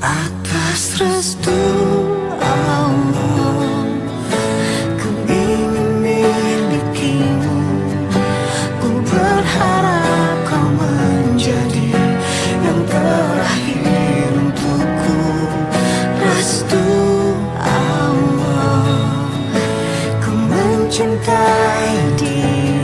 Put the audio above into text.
Atas restu Allah, ku ingin milikimu. Ku berharap kau menjadi yang terakhir untukku. Restu Allah, ku mencintai dia.